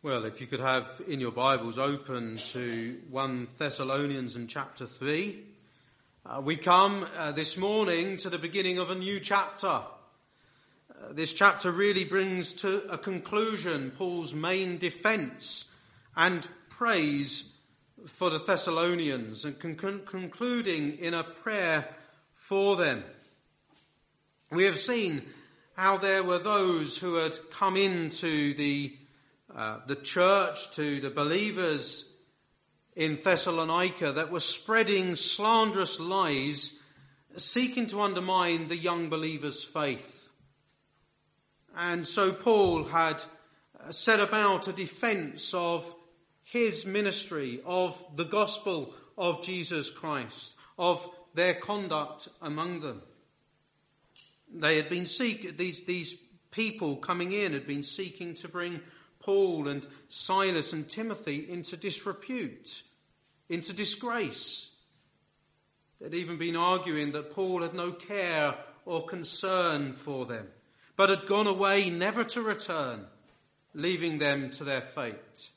Well, if you could have in your Bibles open to 1 Thessalonians and chapter 3. We come this morning to the beginning of a new chapter. This chapter really brings to a conclusion Paul's main defence and praise for the Thessalonians, and concluding in a prayer for them. We have seen how there were those who had come into the church, to the believers in Thessalonica, that were spreading slanderous lies, seeking to undermine the young believers' faith. And so Paul had set about a defence of his ministry, of the gospel of Jesus Christ, of their conduct among them. They had been these people coming in had been seeking to bring Paul and Silas and Timothy into disrepute, into disgrace. They'd even been arguing that Paul had no care or concern for them, but had gone away never to return, leaving them to their fate.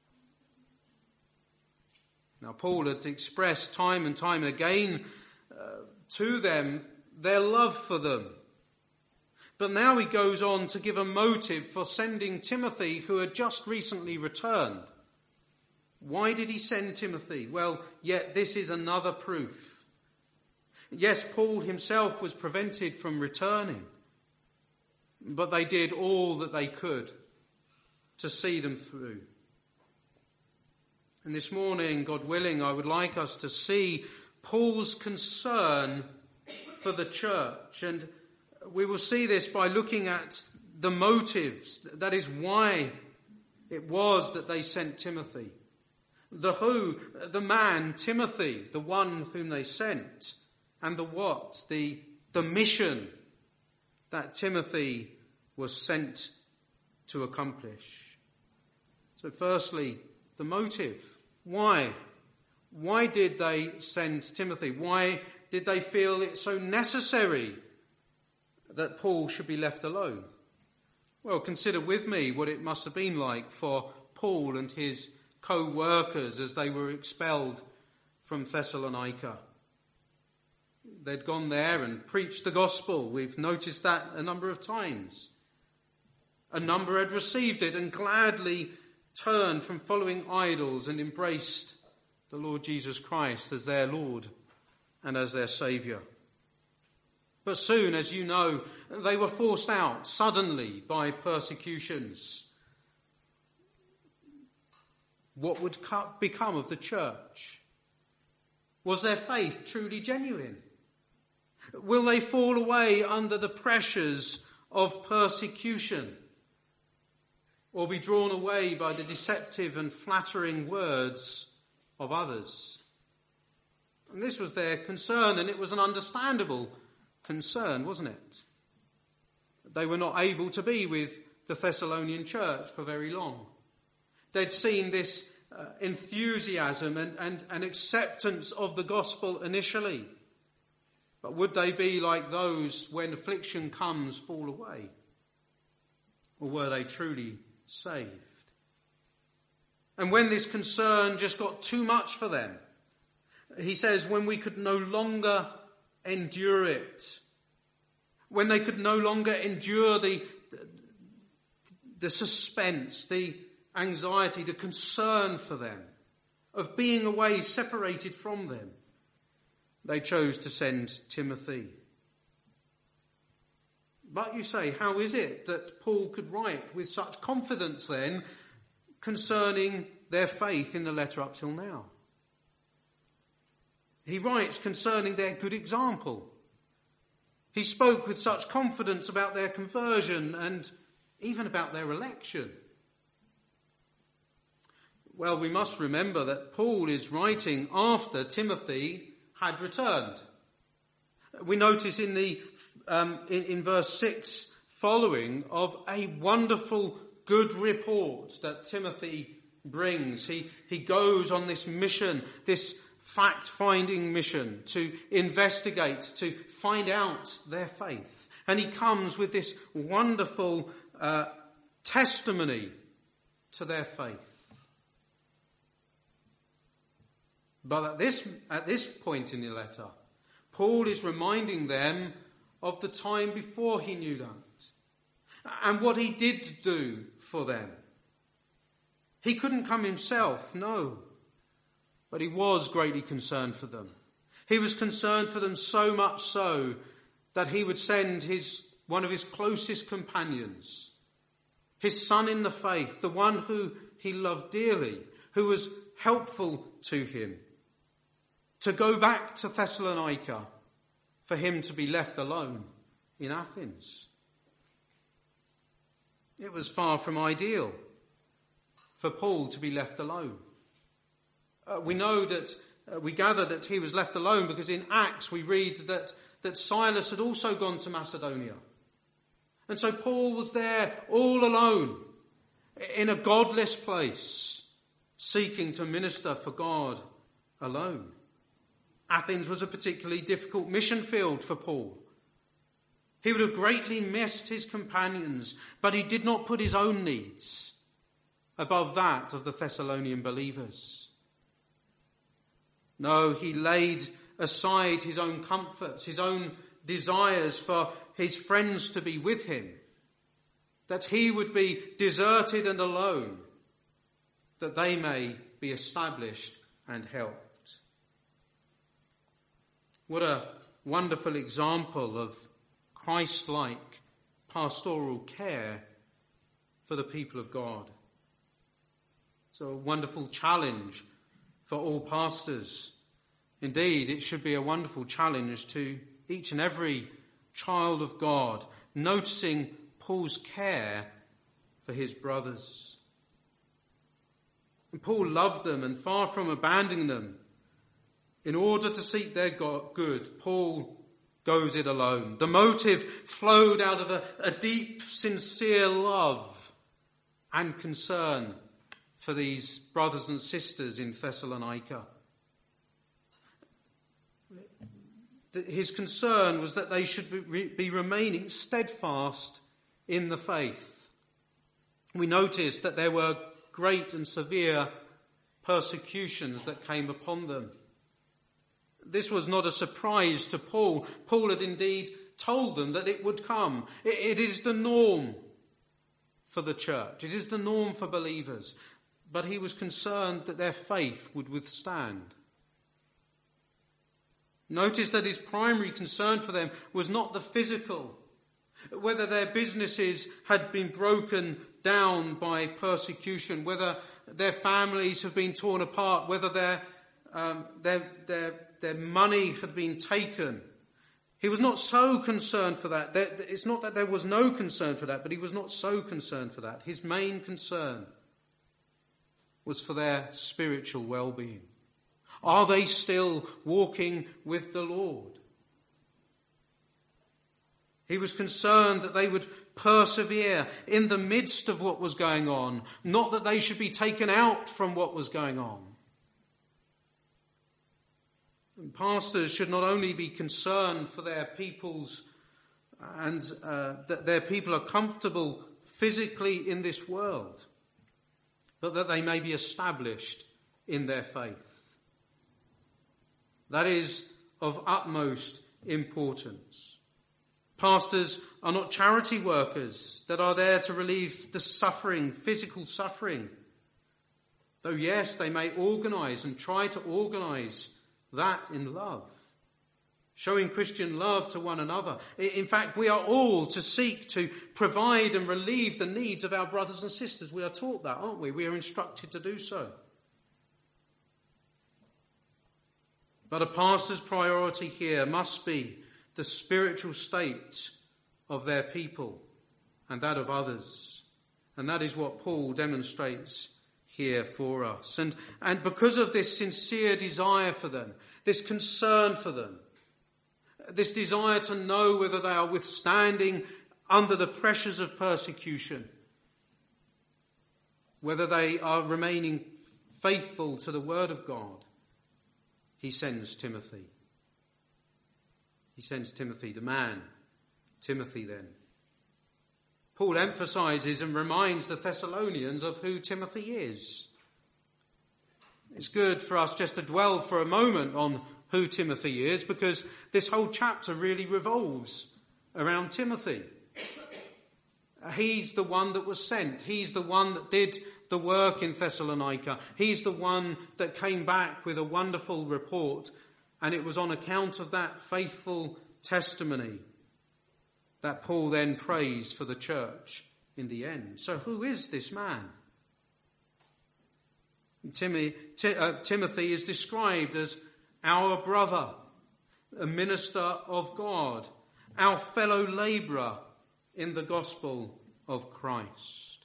Now, Paul had expressed time and time again to them their love for them. But now he goes on to give a motive for sending Timothy, who had just recently returned. Why did he send Timothy? Well, yet this is another proof. Yes, Paul himself was prevented from returning, but they did all that they could to see them through. And this morning, God willing, I would like us to see Paul's concern for the church, and we will see this by looking at the motives, that is why it was that they sent Timothy. The who, the man, Timothy, the one whom they sent, and the what, the mission that Timothy was sent to accomplish. So firstly, the motive. Why? Why did they send Timothy? Why did they feel it so necessary that Paul should be left alone? Well, consider with me what it must have been like for Paul and his co-workers as they were expelled from Thessalonica. They'd gone there and preached the gospel. We've noticed that a number of times. A number had received it and gladly turned from following idols and embraced the Lord Jesus Christ as their Lord and as their Saviour. But soon, as you know, they were forced out suddenly by persecutions. What would become of the church? Was their faith truly genuine? Will they fall away under the pressures of persecution, or be drawn away by the deceptive and flattering words of others? And this was their concern, and it was an understandable concern, wasn't it? They were not able to be with the Thessalonian church for very long. They'd seen this enthusiasm and acceptance of the gospel initially. But would they be like those when affliction comes fall away? Or were they truly saved? And when this concern just got too much for them, he says, when we could no longer endure it, when they could no longer endure the suspense, the anxiety, the concern for them, of being away, separated from them, they chose to send Timothy. But you say, how is it that Paul could write with such confidence then concerning their faith in the letter up till now? He writes concerning their good example. He spoke with such confidence about their conversion and even about their election. Well, we must remember that Paul is writing after Timothy had returned. We notice in verse 6 following of a wonderful good report that Timothy brings. He goes on this mission, this fact-finding mission, to investigate, to find out their faith. And he comes with this wonderful testimony to their faith. But at this point in the letter, Paul is reminding them of the time before he knew that and what he did do for them. He couldn't come himself, no, but he was greatly concerned for them. He was concerned for them so much so that he would send one of his closest companions, his son in the faith, the one who he loved dearly, who was helpful to him, to go back to Thessalonica for him to be left alone in Athens. It was far from ideal for Paul to be left alone. We gather that he was left alone because in Acts we read that Silas had also gone to Macedonia. And so Paul was there all alone in a godless place, seeking to minister for God alone. Athens was a particularly difficult mission field for Paul. He would have greatly missed his companions, but he did not put his own needs above that of the Thessalonian believers. No, he laid aside his own comforts, his own desires for his friends to be with him, that he would be deserted and alone, that they may be established and helped. What a wonderful example of Christ-like pastoral care for the people of God. It's a wonderful challenge for all pastors. Indeed, it should be a wonderful challenge to each and every child of God, noticing Paul's care for his brothers. And Paul loved them, and far from abandoning them, in order to seek their good, Paul goes it alone. The motive flowed out of a deep, sincere love and concern for these brothers and sisters in Thessalonica. His concern was that they should be remaining steadfast in the faith. We noticed that there were great and severe persecutions that came upon them. This was not a surprise to Paul. Paul had indeed told them that it would come. It is the norm for the church. It is the norm for believers. But he was concerned that their faith would withstand. Notice that his primary concern for them was not the physical, whether their businesses had been broken down by persecution, whether their families have been torn apart, whether their money had been taken. He was not so concerned for that. It's not that there was no concern for that, but he was not so concerned for that. His main concern was for their spiritual well-being. Are they still walking with the Lord? He was concerned that they would persevere in the midst of what was going on, not that they should be taken out from what was going on. And pastors should not only be concerned for their people's and that their people are comfortable physically in this world, but that they may be established in their faith. That is of utmost importance. Pastors are not charity workers that are there to relieve the suffering, physical suffering. Though yes, they may organise and try to organise that in love, showing Christian love to one another. In fact, we are all to seek to provide and relieve the needs of our brothers and sisters. We are taught that, aren't we? We are instructed to do so. But a pastor's priority here must be the spiritual state of their people and that of others. And that is what Paul demonstrates here for us. And because of this sincere desire for them, this concern for them, this desire to know whether they are withstanding under the pressures of persecution, whether they are remaining faithful to the word of God, he sends Timothy. He sends Timothy, the man, Timothy then. Paul emphasizes and reminds the Thessalonians of who Timothy is. It's good for us just to dwell for a moment on who Timothy is, because this whole chapter really revolves around Timothy. He's the one that was sent. He's the one that did the work in Thessalonica. He's the one that came back with a wonderful report, and it was on account of that faithful testimony that Paul then prays for the church in the end. So who is this man? Timothy is described as our brother, a minister of God, our fellow labourer in the gospel of Christ.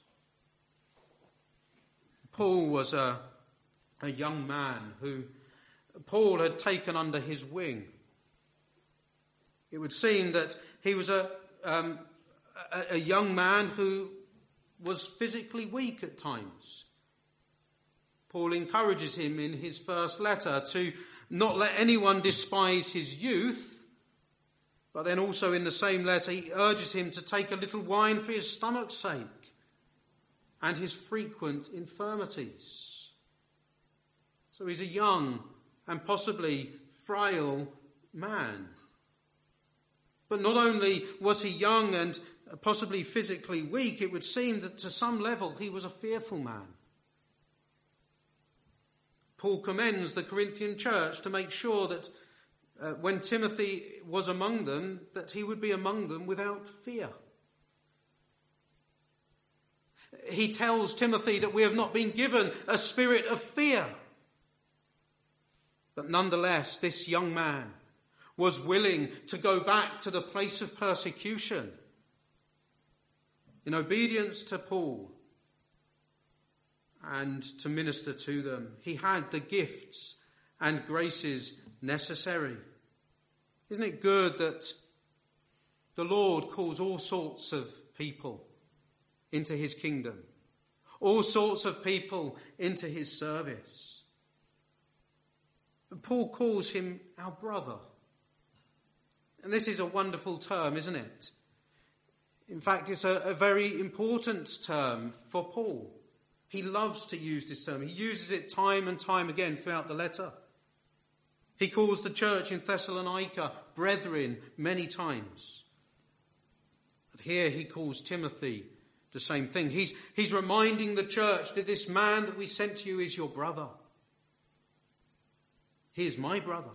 Paul was a young man who Paul had taken under his wing. It would seem that he was a young man who was physically weak at times. Paul encourages him in his first letter to not let anyone despise his youth, but then also in the same letter he urges him to take a little wine for his stomach's sake and his frequent infirmities. So he's a young and possibly frail man. But not only was he young and possibly physically weak, it would seem that to some level he was a fearful man. Paul commends the Corinthian church to make sure that when Timothy was among them, that he would be among them without fear. He tells Timothy that we have not been given a spirit of fear. But nonetheless, this young man was willing to go back to the place of persecution in obedience to Paul and to minister to them. He had the gifts and graces necessary. Isn't it good that the Lord calls all sorts of people into his kingdom, all sorts of people into his service? Paul calls him our brother. And this is a wonderful term, isn't it? In fact, it's a very important term for Paul. He loves to use this term. He uses it time and time again throughout the letter. He calls the church in Thessalonica brethren many times. But here he calls Timothy the same thing. He's reminding the church that this man that we sent to you is your brother. He is my brother.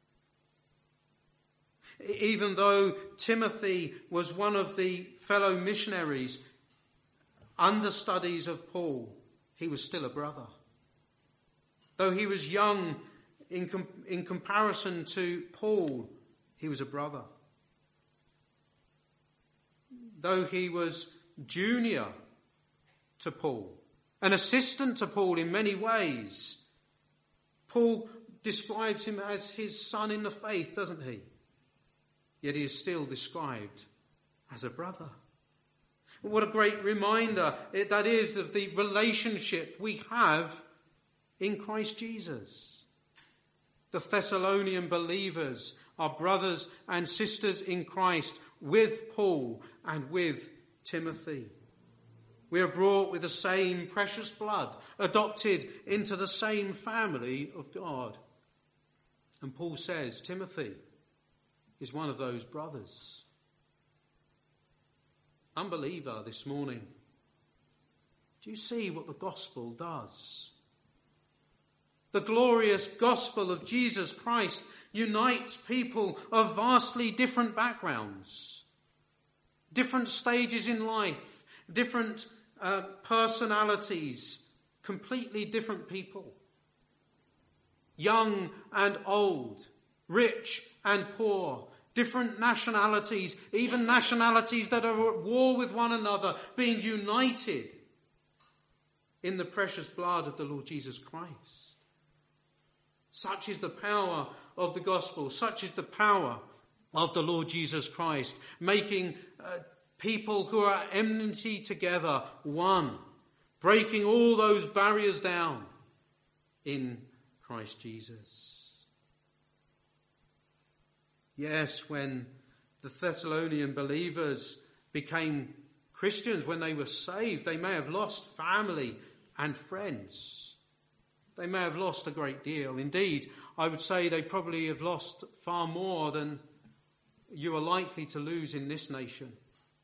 Even though Timothy was one of the fellow missionaries, understudies of Paul, he was still a brother. Though he was young in comparison to Paul, he was a brother. Though he was junior to Paul, an assistant to Paul in many ways, Paul describes him as his son in the faith, doesn't he? Yet he is still described as a brother. What a great reminder that is of the relationship we have in Christ Jesus. The Thessalonian believers are brothers and sisters in Christ with Paul and with Timothy. We are brought with the same precious blood, adopted into the same family of God. And Paul says Timothy is one of those brothers. Unbeliever this morning, do you see what the gospel does? The glorious gospel of Jesus Christ unites people of vastly different backgrounds, different stages in life, different personalities, completely different people. Young and old, rich and poor, different nationalities, even nationalities that are at war with one another, being united in the precious blood of the Lord Jesus Christ. Such is the power of the gospel. Such is the power of the Lord Jesus Christ, making people who are at enmity together one, breaking all those barriers down in Christ Jesus. Yes, when the Thessalonian believers became Christians, when they were saved, they may have lost family and friends. They may have lost a great deal. Indeed, I would say they probably have lost far more than you are likely to lose in this nation.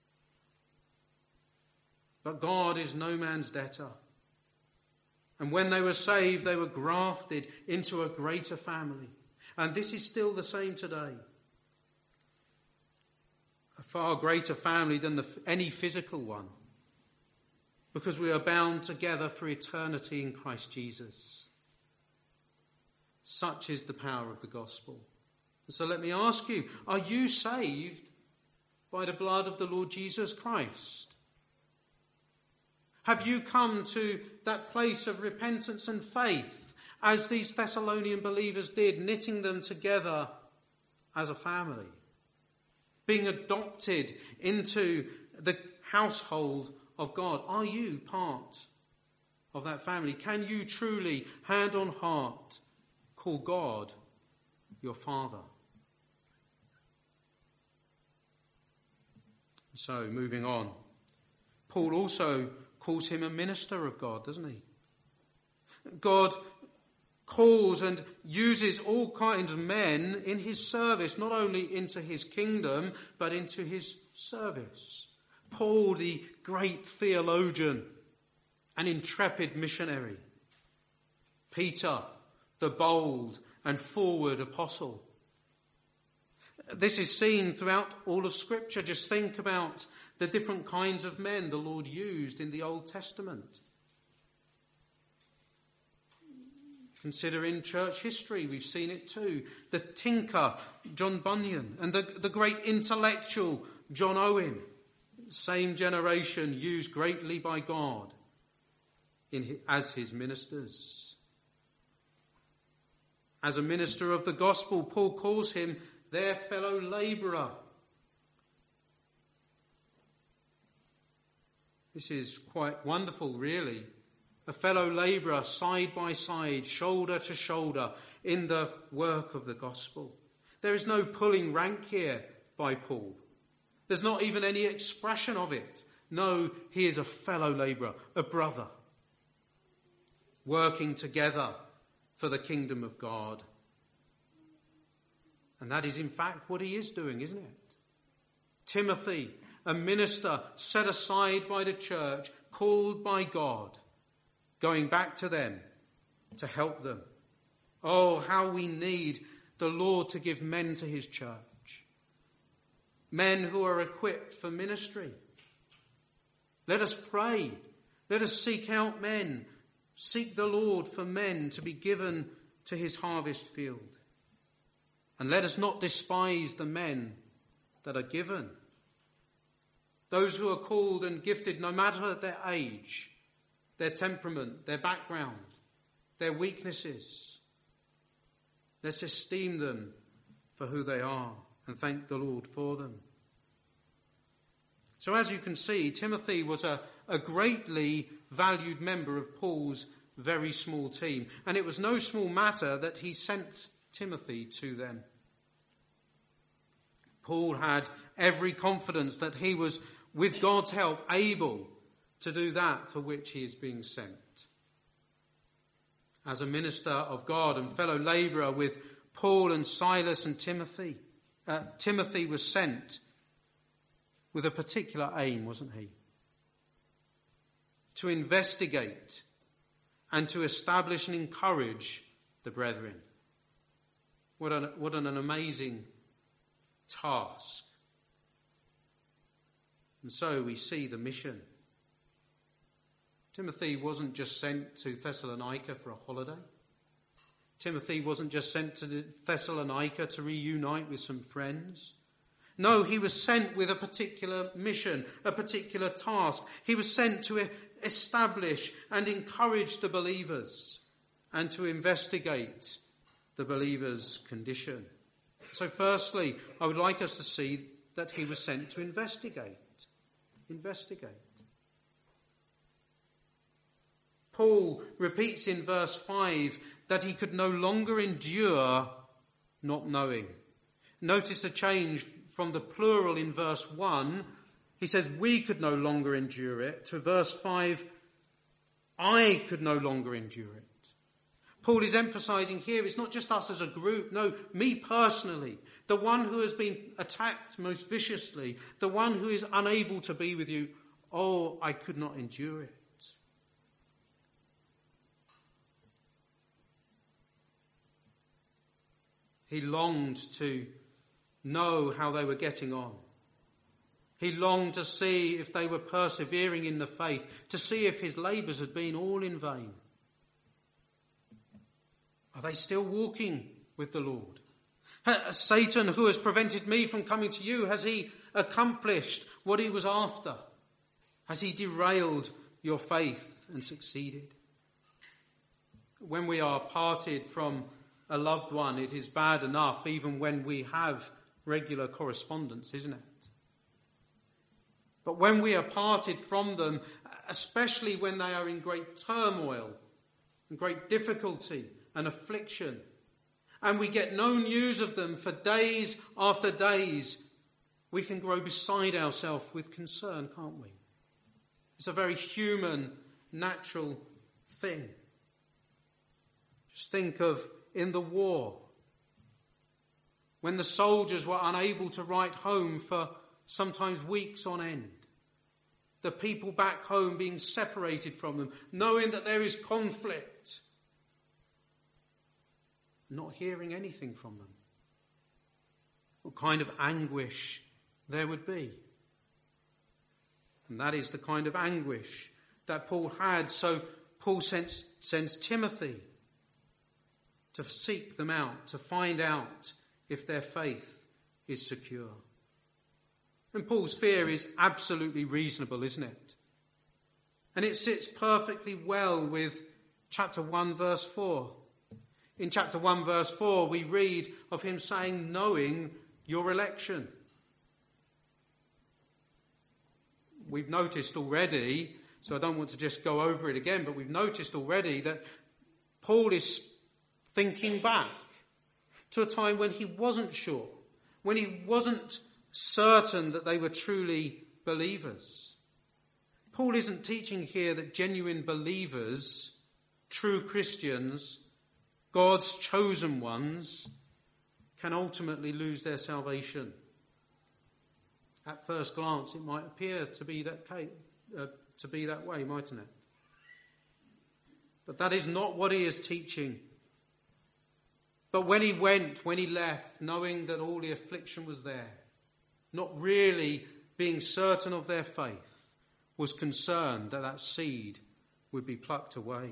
But God is no man's debtor. And when they were saved, they were grafted into a greater family. And this is still the same today. A far greater family than any physical one. Because we are bound together for eternity in Christ Jesus. Such is the power of the gospel. So let me ask you, are you saved by the blood of the Lord Jesus Christ? Have you come to that place of repentance and faith as these Thessalonian believers did, knitting them together as a family, being adopted into the household of God? Are you part of that family? Can you truly, hand on heart, call God your Father? So, moving on. Paul also calls him a minister of God, doesn't he? God calls and uses all kinds of men in his service, not only into his kingdom, but into his service. Paul, the great theologian and intrepid missionary. Peter, the bold and forward apostle. This is seen throughout all of Scripture. Just think about the different kinds of men the Lord used in the Old Testament. Consider in church history, we've seen it too. The tinker, John Bunyan, and the great intellectual, John Owen. Same generation, used greatly by God as his ministers. As a minister of the gospel, Paul calls him their fellow labourer. This is quite wonderful, really. A fellow labourer, side by side, shoulder to shoulder, in the work of the gospel. There is no pulling rank here by Paul. There's not even any expression of it. No, he is a fellow labourer, a brother, working together for the kingdom of God. And that is in fact what he is doing, isn't it? Timothy, a minister set aside by the church, called by God, going back to them to help them. Oh, how we need the Lord to give men to his church. Men who are equipped for ministry. Let us pray. Let us seek out men. Seek the Lord for men to be given to his harvest field. And let us not despise the men that are given. Those who are called and gifted, no matter their age, their temperament, their background, their weaknesses. Let's esteem them for who they are and thank the Lord for them. So as you can see, Timothy was a greatly valued member of Paul's very small team. And it was no small matter that he sent Timothy to them. Paul had every confidence that he was, with God's help, able to do that for which he is being sent. As a minister of God and fellow labourer with Paul and Silas and Timothy, Timothy was sent with a particular aim, wasn't he? To investigate and to establish and encourage the brethren. What an amazing task. And so we see the mission. Timothy wasn't just sent to Thessalonica for a holiday. Timothy wasn't just sent to Thessalonica to reunite with some friends. No, he was sent with a particular mission, a particular task. He was sent to establish and encourage the believers and to investigate the believers' condition. So firstly, I would like us to see that he was sent to investigate. Investigate. Paul repeats in verse 5 that he could no longer endure not knowing. Notice the change from the plural in verse 1 He says we could no longer endure it. To verse 5, I could no longer endure it. Paul is emphasizing here it's not just us as a group, no, me personally, the one who has been attacked most viciously, the one who is unable to be with you. Oh, I could not endure it. He longed to know how they were getting on. He longed to see if they were persevering in the faith, to see if his labours had been all in vain. Are they still walking with the Lord? Satan, who has prevented me from coming to you, has he accomplished what he was after? Has he derailed your faith and succeeded? When we are parted from a loved one, it is bad enough even when we have regular correspondence, isn't it? But when we are parted from them, especially when they are in great turmoil and great difficulty and affliction, and we get no news of them for days after days, we can grow beside ourselves with concern, can't we? It's a very human, natural thing. Just think of in the war, when the soldiers were unable to write home for sometimes weeks on end. The people back home being separated from them, knowing that there is conflict, not hearing anything from them. What kind of anguish there would be. And that is the kind of anguish that Paul had. So Paul sends Timothy to seek them out, to find out if their faith is secure. And Paul's fear is absolutely reasonable, isn't it? And it sits perfectly well with chapter 1 verse 4. In chapter 1 verse 4 we read of him saying, knowing your election. We've noticed already, so I don't want to just go over it again, but we've noticed already that Paul is thinking back to a time when he wasn't sure, when he wasn't certain that they were truly believers. Paul isn't teaching here that genuine believers, true Christians, God's chosen ones, can ultimately lose their salvation. At first glance, it might appear to be that way, mightn't it? But that is not what he is teaching. But when he left, knowing that all the affliction was there, not really being certain of their faith, was concerned that that seed would be plucked away.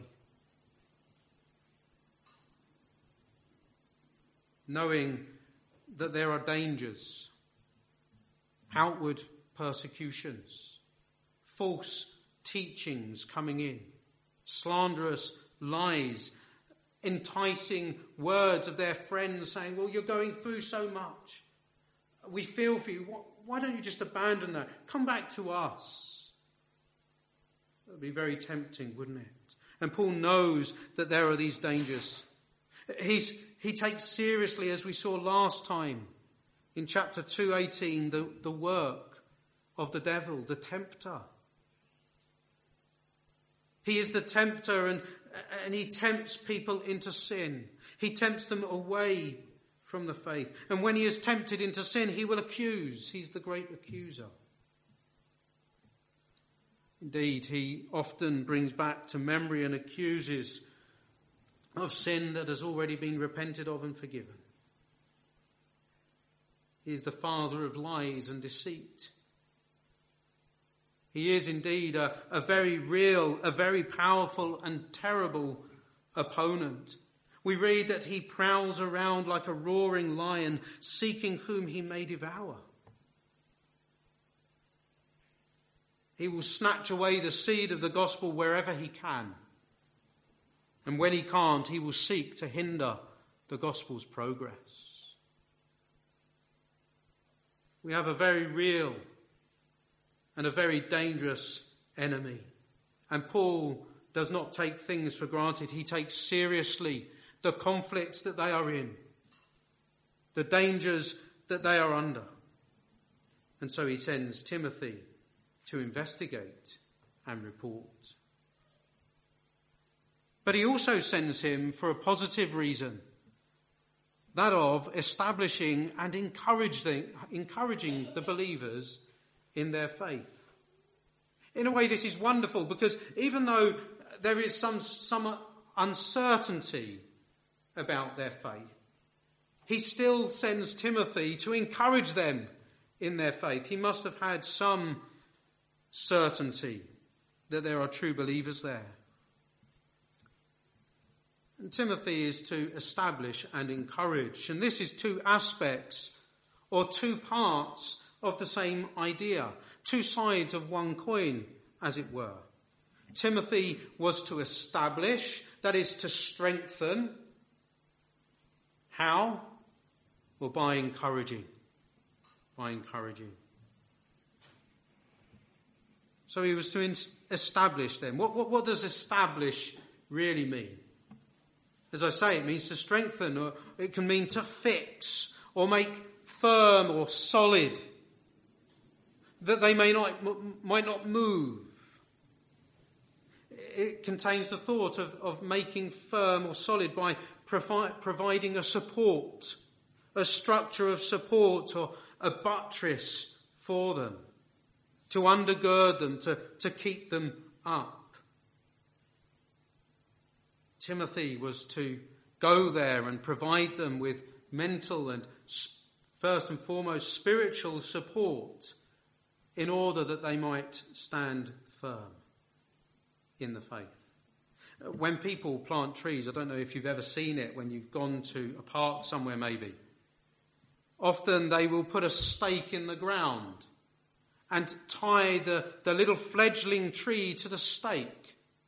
Knowing that there are dangers, outward persecutions, false teachings coming in, slanderous lies, enticing words of their friends saying, well, you're going through so much. We feel for you. Why don't you just abandon that? Come back to us. That would be very tempting, wouldn't it? And Paul knows that there are these dangers. He takes seriously, as we saw last time in chapter 2:18, the work of the devil, the tempter. He is the tempter and he tempts people into sin. He tempts them away from the faith. And when he is tempted into sin, he will accuse. He's the great accuser. Indeed, he often brings back to memory and accuses of sin that has already been repented of and forgiven. He is the father of lies and deceit. He is indeed a very real, a very powerful and terrible opponent. We read that he prowls around like a roaring lion, seeking whom he may devour. He will snatch away the seed of the gospel wherever he can. And when he can't, he will seek to hinder the gospel's progress. We have a very real and a very dangerous enemy. And Paul does not take things for granted. He takes seriously the conflicts that they are in, the dangers that they are under. And so he sends Timothy to investigate and report. But he also sends him for a positive reason, that of establishing and encouraging the believers in their faith. In a way, this is wonderful, because even though there is some uncertainty about their faith, he still sends Timothy to encourage them in their faith. He must have had some certainty that there are true believers there. And Timothy is to establish and encourage. And this is two aspects or two parts of the same idea, two sides of one coin, as it were. Timothy was to establish, that is to strengthen. How? Well, by encouraging. By encouraging. So he was to establish them. What does establish really mean? As I say, it means to strengthen, or it can mean to fix, or make firm or solid, that they might not move. It contains the thought of making firm or solid by providing a support, a structure of support or a buttress for them, to undergird them, to keep them up. Timothy was to go there and provide them with mental and, first and foremost, spiritual support in order that they might stand firm in the faith. When people plant trees, I don't know if you've ever seen it when you've gone to a park somewhere maybe. Often they will put a stake in the ground and tie the little fledgling tree to the stake,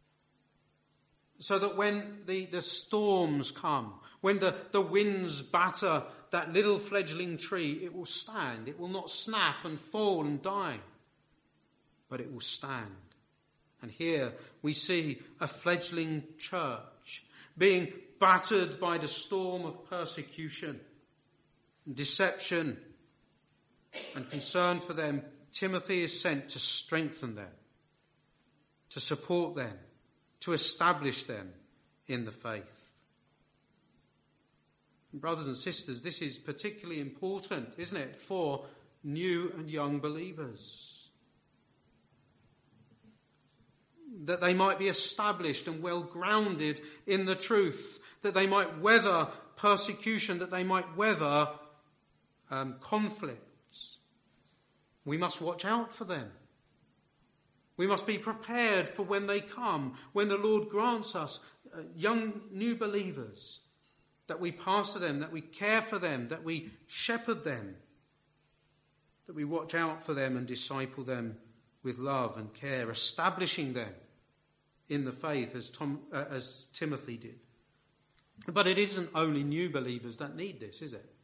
so that when the storms come, when the winds batter that little fledgling tree, it will stand. It will not snap and fall and die, but it will stand. And here we see a fledgling church being battered by the storm of persecution, deception, and concern for them. Timothy is sent to strengthen them, to support them, to establish them in the faith. Brothers and sisters, this is particularly important, isn't it, for new and young believers? That they might be established and well grounded in the truth, that they might weather persecution, that they might weather conflicts. We must watch out for them. We must be prepared for when they come, when the Lord grants us young new believers, that we pastor them, that we care for them, that we shepherd them, that we watch out for them and disciple them with love and care, establishing them in the faith as Timothy did. But it isn't only new believers that need this, is it?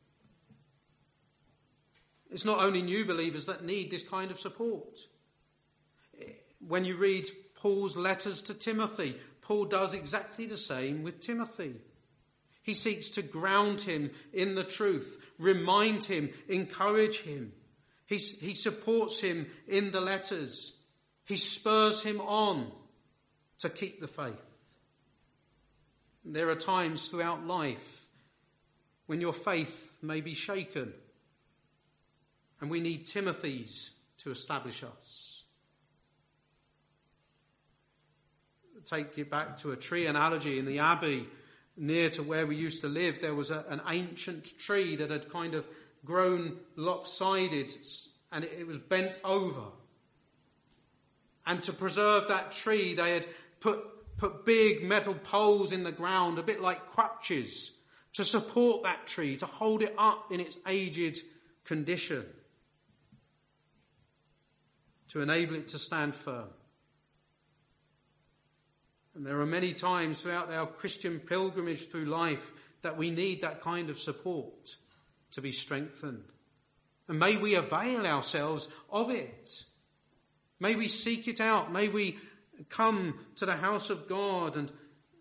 It's not only new believers that need this kind of support. When you read Paul's letters to Timothy, Paul does exactly the same with Timothy. He seeks to ground him in the truth, remind him, encourage him. He supports him in the letters. He spurs him on to keep the faith. There are times throughout life when your faith may be shaken, and we need Timothys to establish us. Take it back to a tree analogy. In the Abbey, near to where we used to live, there was an ancient tree that had kind of grown lopsided, and it was bent over. And to preserve that tree, they had put big metal poles in the ground, a bit like crutches, to support that tree, to hold it up in its aged condition, to enable it to stand firm. And there are many times throughout our Christian pilgrimage through life that we need that kind of support to be strengthened. And may we avail ourselves of it. May we seek it out. May we come to the house of God and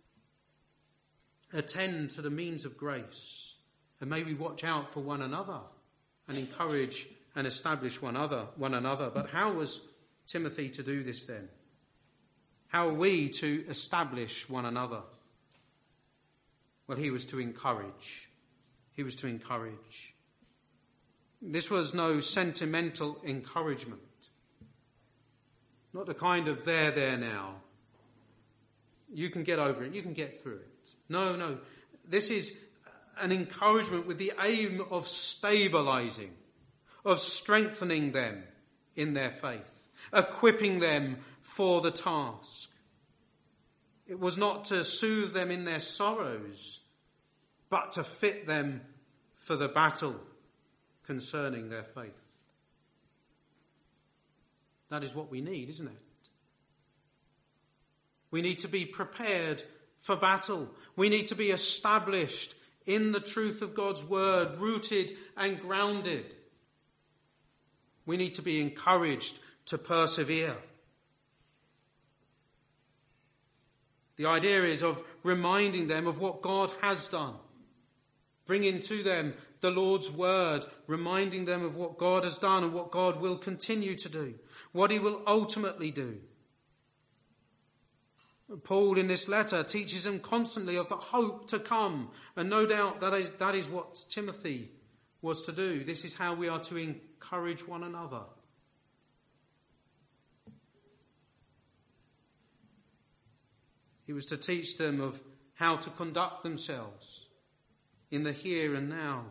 attend to the means of grace. And may we watch out for one another and encourage and establish one another. But how was Timothy to do this then? How are we to establish one another? Well, he was to encourage. He was to encourage. This was no sentimental encouragement. Not the kind of there now. You can get over it. You can get through it. No. This is an encouragement with the aim of stabilizing, of strengthening them in their faith, equipping them for the task. It was not to soothe them in their sorrows, but to fit them for the battle concerning their faith. That is what we need, isn't it? We need to be prepared for battle. We need to be established in the truth of God's word, rooted and grounded. We need to be encouraged to persevere. The idea is of reminding them of what God has done, bringing to them the Lord's word, reminding them of what God has done and what God will continue to do, what he will ultimately do. Paul in this letter teaches them constantly of the hope to come, and no doubt that is what Timothy was to do. This is how we are to encourage one another. He was to teach them of how to conduct themselves in the here and now.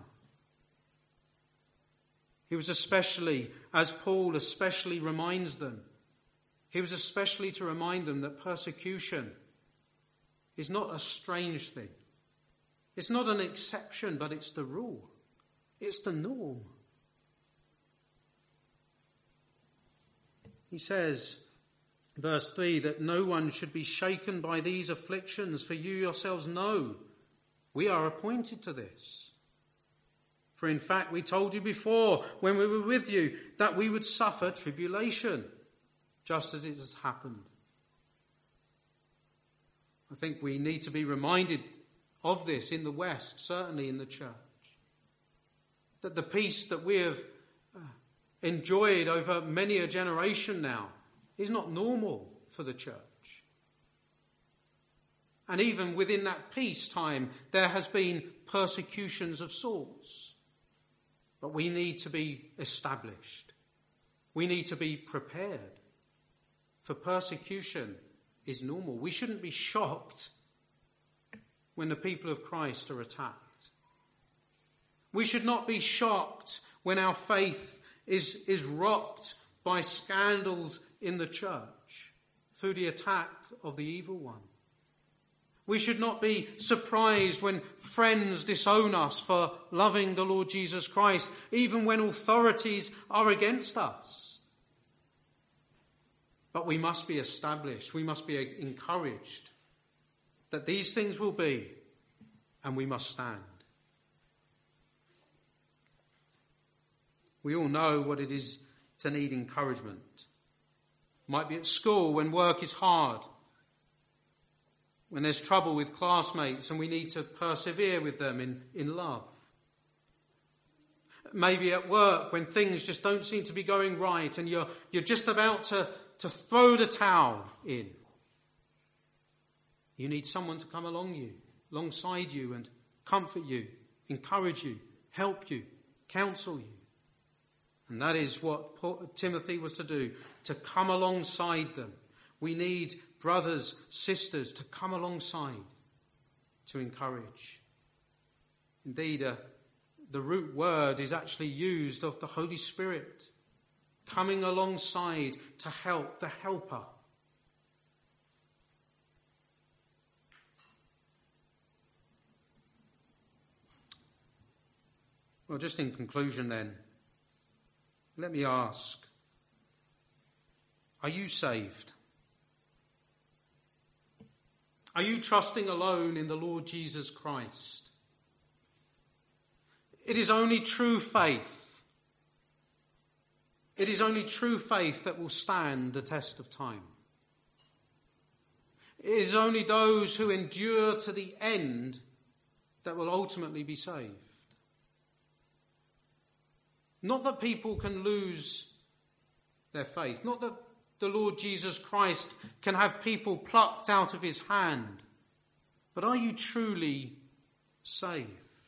He was especially, as Paul especially reminds them, he was especially to remind them that persecution is not a strange thing. It's not an exception, but it's the rule. It's the norm. He says, verse 3, that no one should be shaken by these afflictions, for you yourselves know we are appointed to this. For in fact, we told you before, when we were with you, that we would suffer tribulation, just as it has happened. I think we need to be reminded of this in the West, certainly in the church. That the peace that we have enjoyed over many a generation now is not normal for the church. And even within that peace time, there has been persecutions of sorts. But we need to be established. We need to be prepared. For persecution is normal. We shouldn't be shocked when the people of Christ are attacked. We should not be shocked when our faith is rocked by scandals in the church through the attack of the evil one. We should not be surprised when friends disown us for loving the Lord Jesus Christ, even when authorities are against us. But we must be established, we must be encouraged that these things will be, and we must stand. We all know what it is to need encouragement. Might be at school when work is hard, when there's trouble with classmates and we need to persevere with them in love. Maybe at work when things just don't seem to be going right and you're just about to throw the towel in. You need someone to come alongside you and comfort you, encourage you, help you, counsel you. And that is what Timothy was to do, to come alongside them. We need brothers, sisters to come alongside, to encourage. Indeed, the root word is actually used of the Holy Spirit, coming alongside to help, the helper. Well, just in conclusion then, let me ask, are you saved? Are you trusting alone in the Lord Jesus Christ? It is only true faith. It is only true faith that will stand the test of time. It is only those who endure to the end that will ultimately be saved. Not that people can lose their faith, not that the Lord Jesus Christ can have people plucked out of his hand. But are you truly saved?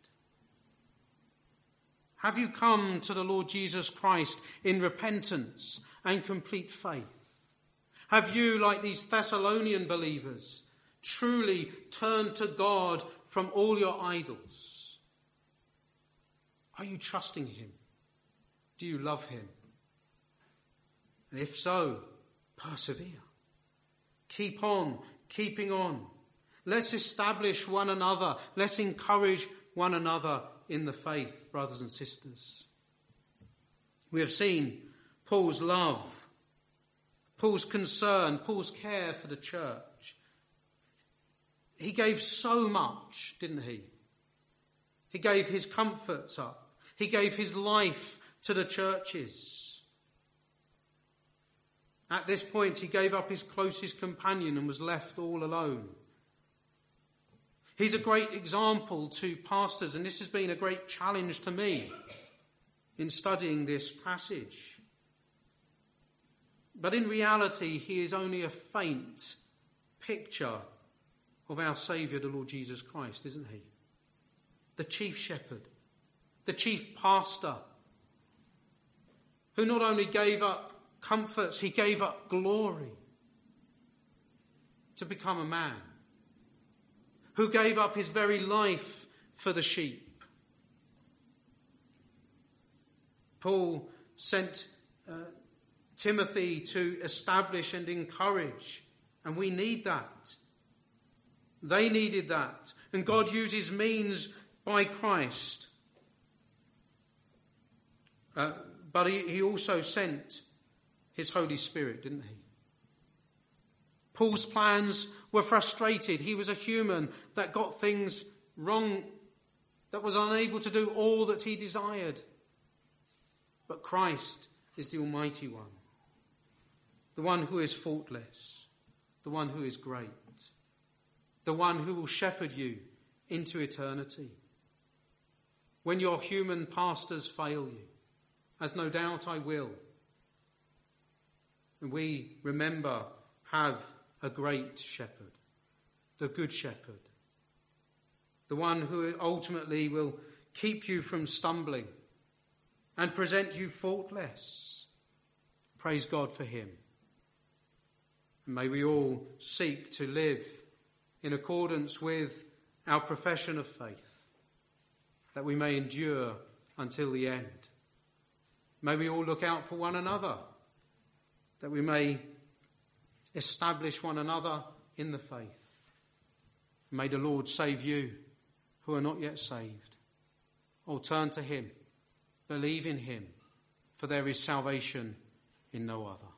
Have you come to the Lord Jesus Christ in repentance and complete faith? Have you, like these Thessalonian believers, truly turned to God from all your idols? Are you trusting him? Do you love him? And if so, persevere. Keep on, keeping on. Let's establish one another. Let's encourage one another in the faith, brothers and sisters. We have seen Paul's love, Paul's concern, Paul's care for the church. He gave so much, didn't he? He gave his comforts up. He gave his life to the churches. At this point, he gave up his closest companion and was left all alone. He's a great example to pastors, and this has been a great challenge to me in studying this passage. But in reality, he is only a faint picture of our Saviour, the Lord Jesus Christ, isn't he? The chief shepherd, the chief pastor, who not only gave up comforts, he gave up glory to become a man, who gave up his very life for the sheep. Paul sent Timothy to establish and encourage, and we need that. They needed that, and God uses means by Christ. But he also sent his Holy Spirit, didn't he? Paul's plans were frustrated. He was a human that got things wrong, that was unable to do all that he desired. But Christ is the Almighty One, the one who is faultless, the one who is great, the one who will shepherd you into eternity. When your human pastors fail you, as no doubt I will, and we have a great shepherd, the good shepherd, the one who ultimately will keep you from stumbling and present you faultless. Praise God for him. And may we all seek to live in accordance with our profession of faith, that we may endure until the end. May we all look out for one another, that we may establish one another in the faith. May the Lord save you who are not yet saved. Oh, turn to him, believe in him, for there is salvation in no other.